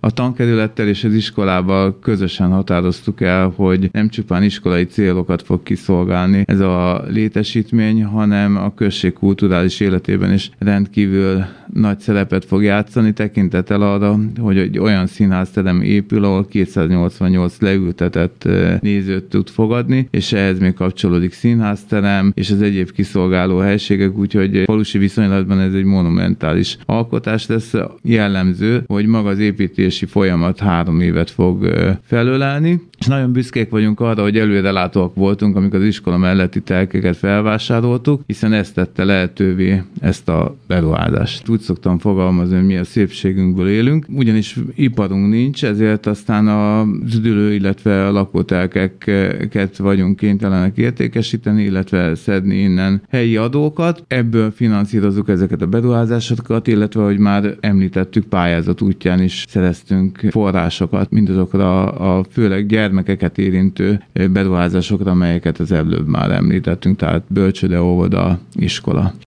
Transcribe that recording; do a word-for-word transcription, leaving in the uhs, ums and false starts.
A tankerülettel és az iskolával közösen határoztuk el, hogy nem csupán iskolai célokat fog kiszolgálni ez a létesítmény, hanem a község kulturális életében is rendkívül nagy szerepet fog játszani, tekintettel arra, hogy egy olyan színházterem épül, ahol kétszáznyolcvannyolc leültetett nézőt tud fogadni, és ehhez még kapcsolódik színházterem, és az egyéb kiszolgáló helységek, úgyhogy falusi viszonylatban ez egy monumentális alkotás lesz. Jellemző, hogy maga az építési folyamat három évet fog felölelni, és nagyon büszkék vagyunk arra, hogy előrelátóak voltunk, amikor az iskola melletti telkeket felvásároltuk, hiszen ezt tette lehetővé ezt a beruházást. Úgy szoktam fogalmazni, hogy mi a szépségünkből élünk, ugyanis iparunk nincs, ezért aztán az üdülő, illetve a lakótelkeket vagyunk kénytelenek értékesíteni, illetve szedni innen helyi adókat. Ebből finanszírozzuk ezeket a beruházásokat, illetve, hogy már említettük, pályázat útján is szereztünk forrásokat mindazokra a főleg gyermekeket érintő beruházásokra, amelyeket az előbb már említettünk, tehát bölcsőde, óvoda, iskola.